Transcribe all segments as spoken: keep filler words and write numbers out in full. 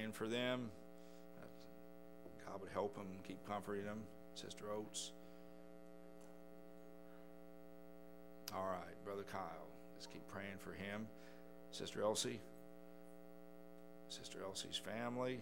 praying for them. God would help them, keep comforting them. Sister Oates. All right, Brother Kyle. Let's keep praying for him. Sister Elsie. Sister Elsie's family.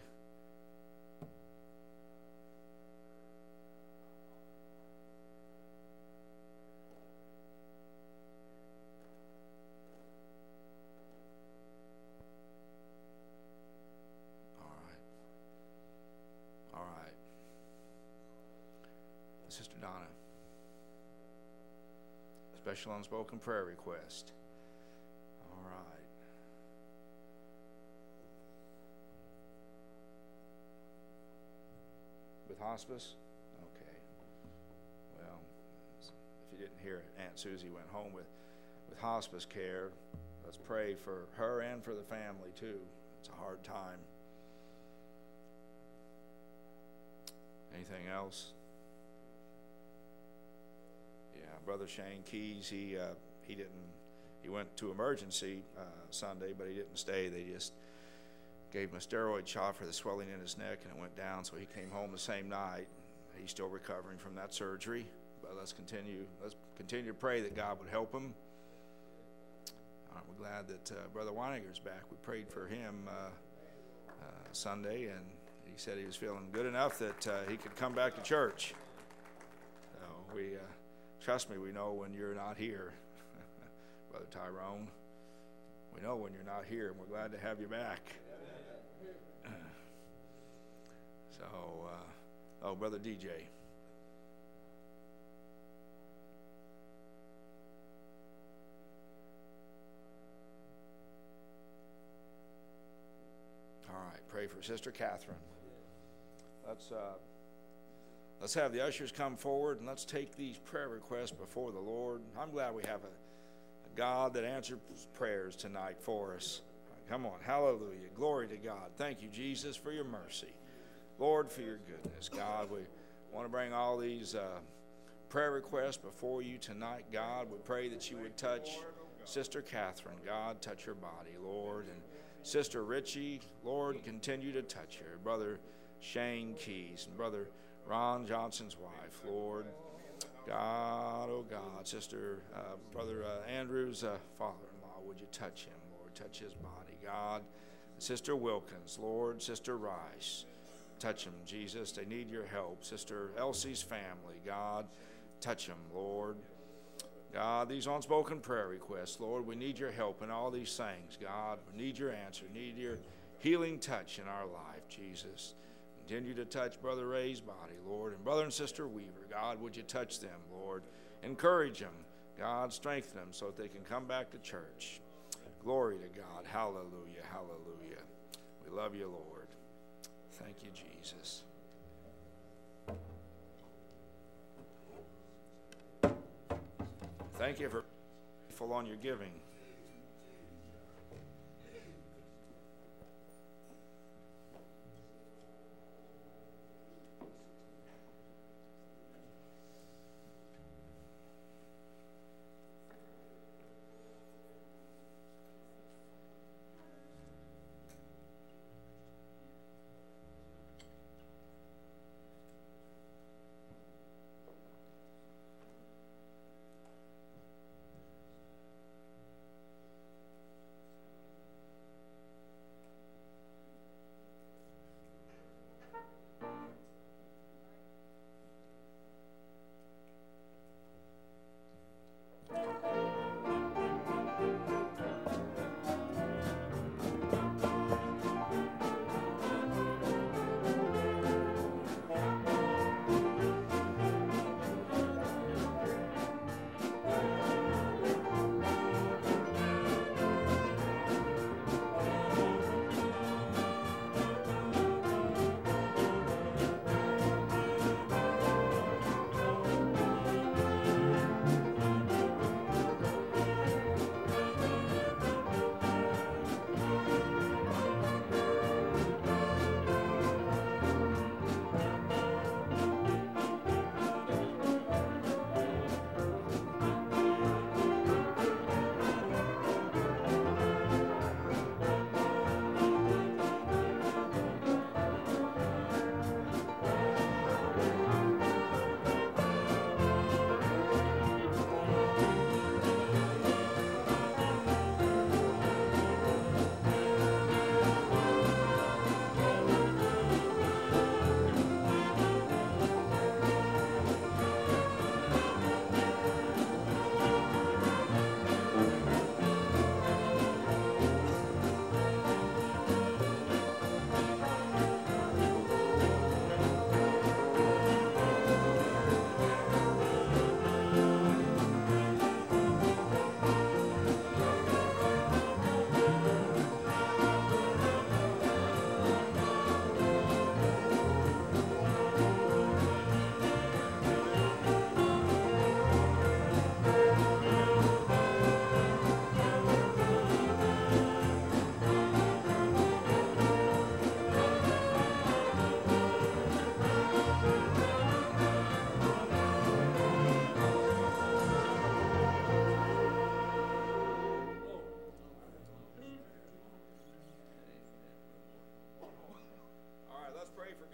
Sister Donna. Special unspoken prayer request. All right. With hospice? Okay. Well, if you didn't hear it, Aunt Susie went home with, with hospice care. Let's pray for her and for the family too. It's a hard time. Anything else? Brother Shane Keys, he uh, he didn't, he went to emergency uh, Sunday, but he didn't stay. They just gave him a steroid shot for the swelling in his neck, and it went down, so he came home the same night. He's still recovering from that surgery, but let's continue, let's continue to pray that God would help him. Uh, we're glad that uh, Brother Weininger's back. We prayed for him uh, uh, Sunday, and he said he was feeling good enough that uh, he could come back to church. So we... Uh, Trust me, we know when you're not here, Brother Tyrone. We know when you're not here, and we're glad to have you back. So, uh, oh, Brother D J. All right, pray for Sister Catherine. Let's... Uh, Let's have the ushers come forward and let's take these prayer requests before the Lord. I'm glad we have a, a God that answers prayers tonight for us. Right, come on, hallelujah. Glory to God. Thank you, Jesus, for your mercy. Lord, for your goodness. God, we want to bring all these uh, prayer requests before you tonight. God, we pray that you would touch Sister Catherine. God, touch her body, Lord. And Sister Richie, Lord, continue to touch her. Brother Shane Keys and Brother Ron Johnson's wife, Lord. God, oh God, Sister, uh, Brother uh, Andrew's uh, father-in-law, would you touch him, Lord? Touch his body, God. Sister Wilkins, Lord. Sister Rice, touch them, Jesus. They need your help. Sister Elsie's family, God, touch them, Lord. God, these unspoken prayer requests, Lord, we need your help in all these things, God. We need your answer, need your healing touch in our life, Jesus. Continue to touch Brother Ray's body, Lord, and Brother and Sister Weaver. God, would you touch them, Lord? Encourage them. God, strengthen them so that they can come back to church. Glory to God. Hallelujah, hallelujah. We love you, Lord. Thank you, Jesus. Thank you for full on your giving.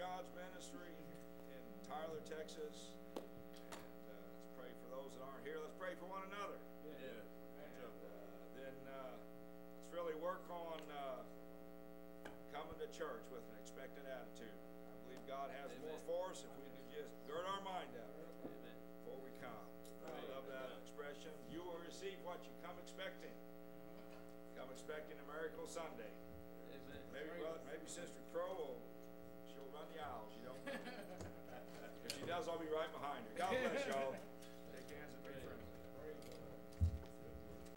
God's ministry in Tyler, Texas. And uh, let's pray for those that aren't here. Let's pray for one another. Yeah. And uh, then uh, let's really work on uh, coming to church with an expectant attitude. I believe God has Amen. more for us if we can just gird our mind up Amen. before we come. I love that expression. You will receive what you come expecting. Come expecting a miracle Sunday. Amen. Maybe brother, maybe Sister Crow will she'll run the aisles. You don't know. If she does, I'll be right behind her. God bless y'all.